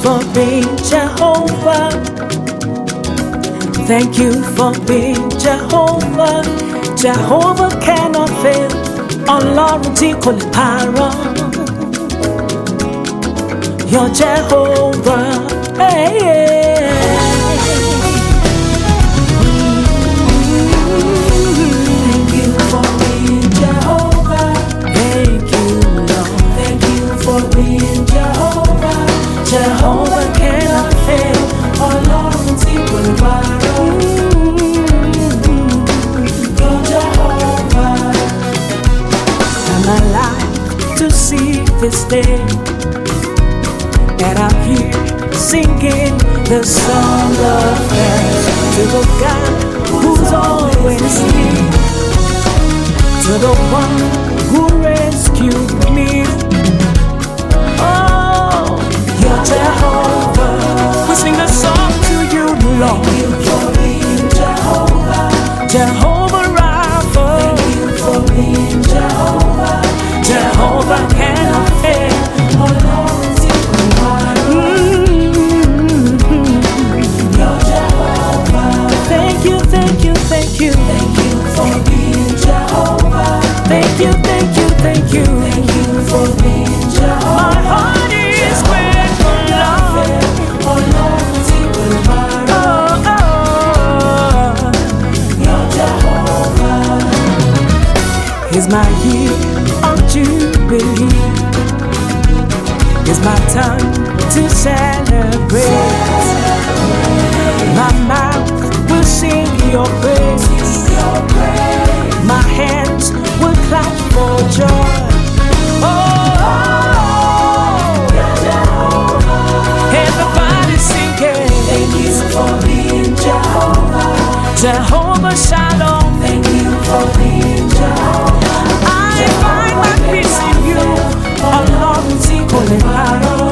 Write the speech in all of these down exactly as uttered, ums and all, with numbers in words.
for being Jehovah. Thank you for being Jehovah. Jehovah cannot fail. Ọlọ́run tí kò lè parọ́. You're Jehovah. Hey, yeah. Thank you for being Jehovah. Thank you, Lord. Thank you for being Jehovah. Jehovah cannot fail. Ọlọ́run tí kò lè parọ́. You're Jehovah. I'm alive to see this day, and I'm here singing the song of praise to the God who's always near, to the one who rescued me. Oh, you're Jehovah. We sing the song to you, Lord. Thank you for being Jehovah. Jehovah Rapha. Thank you for being Jehovah. Jehovah cannot fail. Oh, Lord, you're Jehovah. Thank you, thank you, thank you. Thank you for being Jehovah. Thank you, thank you, thank you. Thank you for being Jehovah. My heart is grateful, Lord. Oh, Lord, oh, oh. You're Jehovah. It's my year of jubilee. It's my time to celebrate. My mouth will sing your praise. My hands will clap for joy. Oh, everybody singing. Thank you for being Jehovah. Jehovah Shalom. Thank you for being Jehovah. I find my peace in you. Ọlọ́run tí kò lè parọ́.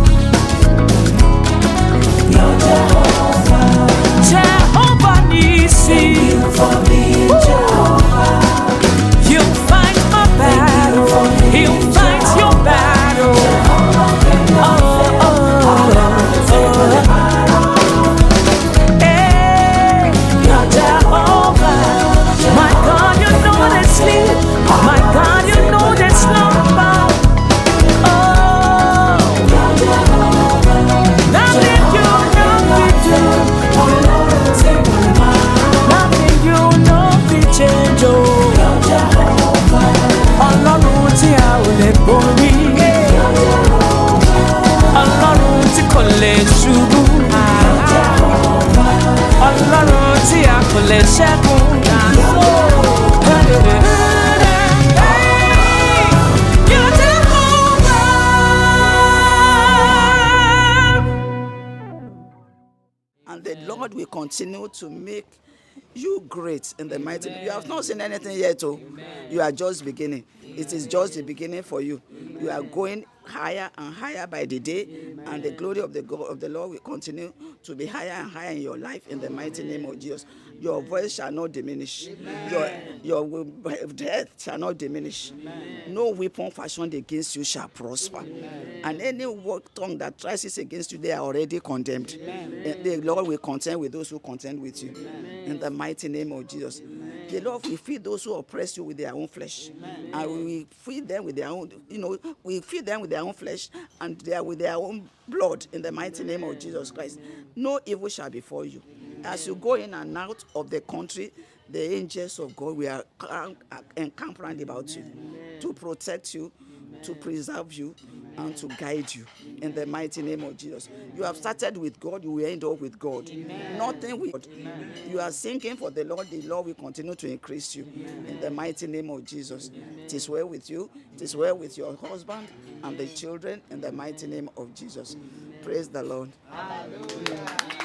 You're Jehovah. Jehovah Nissi. Thank you for being Jehovah. You fight my battle. You fight your battle. Oh, oh, oh, oh. Hey, you're Jehovah. My God, you know that sleep. My God, you know that slumber. Ọlọ́run tí a ò lè borí, Ọlọ́run tí kò lè ṣubú, Ọlọ́run tí a kò lè ṣẹ́gun. And the Lord will continue to make you great in the mighty name. You have not seen anything yet, oh. You are just beginning. It is just the beginning for you. You are going higher and higher by the day, and the glory of the God of the Lord will continue to be higher and higher in your life in the mighty name of Jesus. Your voice shall not diminish. Your your death shall not diminish. No weapon fashioned against you shall prosper. And any word tongue that rises against you, they are already condemned. The Lord will contend with those who contend with you. In the mighty name of Jesus. The Lord will feed those who oppress you with their own flesh. And we will feed them with their own, you know, we feed them with their own flesh and they are with their own blood in the mighty name of Jesus Christ. No evil shall befall you. As you go in and out of the country, the angels of God will encamp round about you to protect you, to preserve you, and to guide you in the mighty name of Jesus. You have started with God, you will end up with God. Amen. Nothing with God. You are singing for the Lord, the Lord will continue to increase you. Amen. In the mighty name of Jesus. Amen. It is well with you, it is well with your husband and the children in the mighty name of Jesus. Amen. Praise the Lord. Hallelujah.